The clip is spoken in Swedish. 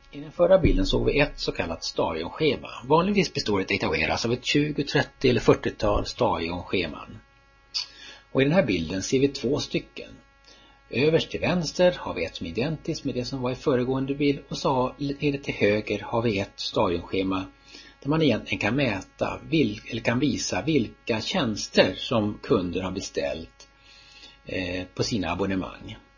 I den förra bilden såg vi ett så kallat stadionschema. Vanligtvis består ett datawarehouse av ett 20, 30 eller 40-tal stadionscheman. Och i den här bilden ser vi 2 stycken. Överst till vänster har vi ett som är identiskt med det som var i föregående bild, och så nere till höger har vi ett stadionschema där man egentligen kan mäta eller kan visa vilka tjänster som kunder har beställt på sina abonnemang.